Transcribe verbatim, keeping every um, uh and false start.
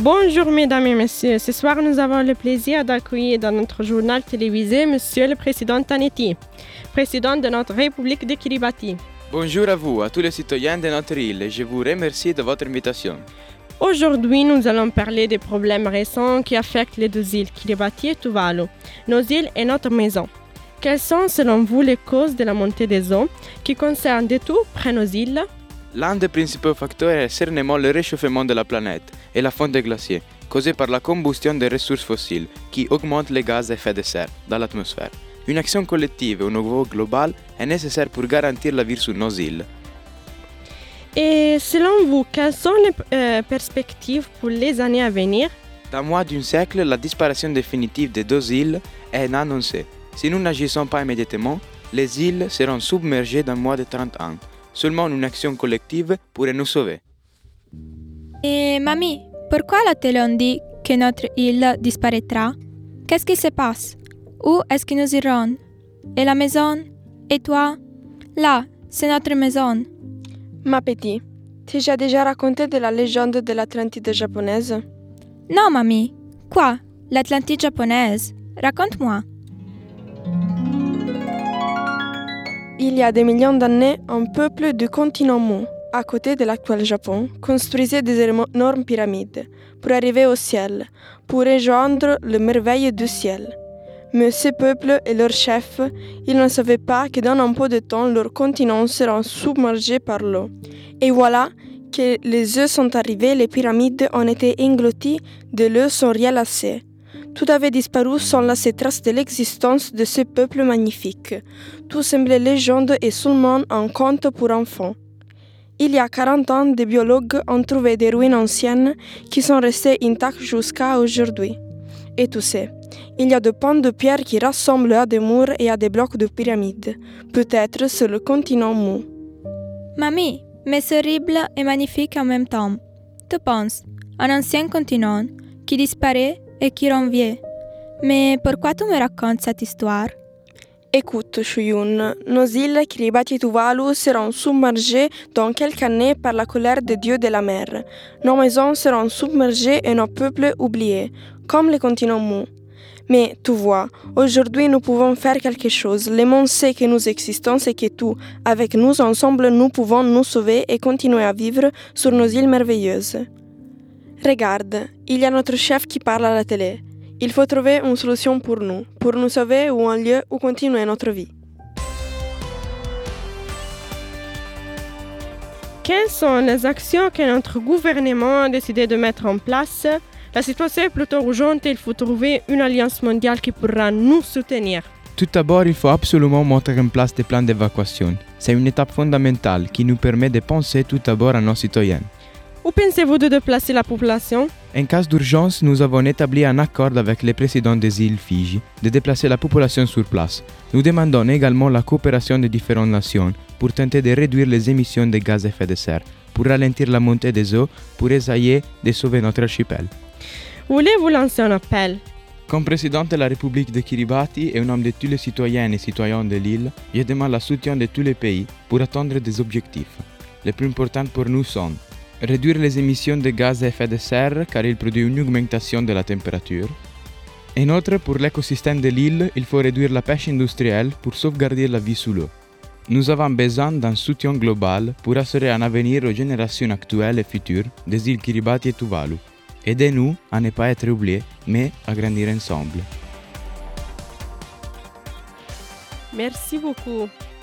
Bonjour mesdames et messieurs, ce soir nous avons le plaisir d'accueillir dans notre journal télévisé Monsieur le Président Tanetti, président de notre République de Kiribati. Bonjour à vous, à tous les citoyens de notre île, et je vous remercie de votre invitation. Aujourd'hui, nous allons parler des problèmes récents qui affectent les deux îles Kiribati et Tuvalu, nos îles et notre maison. Quelles sont selon vous les causes de la montée des eaux qui concernent de tout près nos îles? L'un des principaux facteurs est certainement le réchauffement de la planète et la fonte des glaciers, causée par la combustion des ressources fossiles qui augmentent les gaz à effet de serre dans l'atmosphère. Une action collective au niveau global est nécessaire pour garantir la vie sur nos îles. Et selon vous, quelles sont les euh, perspectives pour les années à venir? Dans moins d'un siècle, la disparition définitive des deux îles est annoncée. Si nous n'agissons pas immédiatement, les îles seront submergées dans moins de trente ans. Seulement une action collective pourrait nous sauver. Et mamie, pourquoi la télé on dit que notre île disparaîtra? Qu'est-ce qui se passe? Où est-ce que nous irons? Et la maison? Et toi? Là, c'est notre maison. Ma petite, t'ai déjà raconté de la légende de l'Atlantide japonaise? Non, mamie. Quoi? L'Atlantide japonaise? Raconte-moi. Il y a des millions d'années, un peuple du continent Mu, à côté de l'actuel Japon, construisait des énormes pyramides pour arriver au ciel, pour rejoindre les merveilles du ciel. Mais ce peuple et leurs chefs, ils ne savaient pas que dans un peu de temps, leur continent sera submergé par l'eau. Et voilà que les œufs sont arrivés, les pyramides ont été englouties, de l'eau sans rien laisser. Tout avait disparu sans laisser trace de l'existence de ce peuple magnifique. Tout semblait légende et seulement un conte pour enfants. Il y a quarante ans, des biologues ont trouvé des ruines anciennes qui sont restées intactes jusqu'à aujourd'hui. Et tu sais, il y a des pans de pierre qui ressemblent à des murs et à des blocs de pyramides, peut-être sur le continent Mu. Mamie, mais c'est horrible et magnifique en même temps. Tu penses, un ancien continent qui disparaît et qui revient. Mais pourquoi tu me racontes cette histoire? Écoute, Shuyun, nos îles Kiribati et Tuvalu seront submergées dans quelques années par la colère des dieux de la mer. Nos maisons seront submergées et nos peuples oubliés, comme le continent Mu. Mais tu vois, aujourd'hui nous pouvons faire quelque chose. Le monde sait que nous existons et que tout, avec nous ensemble, nous pouvons nous sauver et continuer à vivre sur nos îles merveilleuses. Regarde, il y a notre chef qui parle à la télé. Il faut trouver une solution pour nous, pour nous sauver ou un lieu où continuer notre vie. Quelles sont les actions que notre gouvernement a décidé de mettre en place? La situation est plutôt urgente et il faut trouver une alliance mondiale qui pourra nous soutenir. Tout d'abord, il faut absolument mettre en place des plans d'évacuation. C'est une étape fondamentale qui nous permet de penser tout d'abord à nos citoyens. Où pensez-vous de déplacer la population? En cas d'urgence, nous avons établi un accord avec les présidents des îles Fidji de déplacer la population sur place. Nous demandons également la coopération des différentes nations pour tenter de réduire les émissions de gaz à effet de serre, pour ralentir la montée des eaux, pour essayer de sauver notre archipel. Voulez-vous lancer un appel? Comme président de la République de Kiribati et un homme de tous les citoyens et citoyens de l'île, je demande le soutien de tous les pays pour atteindre des objectifs. Les plus importants pour nous sont réduire les émissions de gaz à effet de serre car il produit une augmentation de la température. Et autre, pour l'écosystème de l'île, il faut réduire la pêche industrielle pour sauvegarder la vie sous l'eau. Nous avons besoin d'un soutien global pour assurer un avenir aux générations actuelles et futures des îles Kiribati et Tuvalu. Aidez-nous à ne pas être oubliés, mais à grandir ensemble. Merci beaucoup.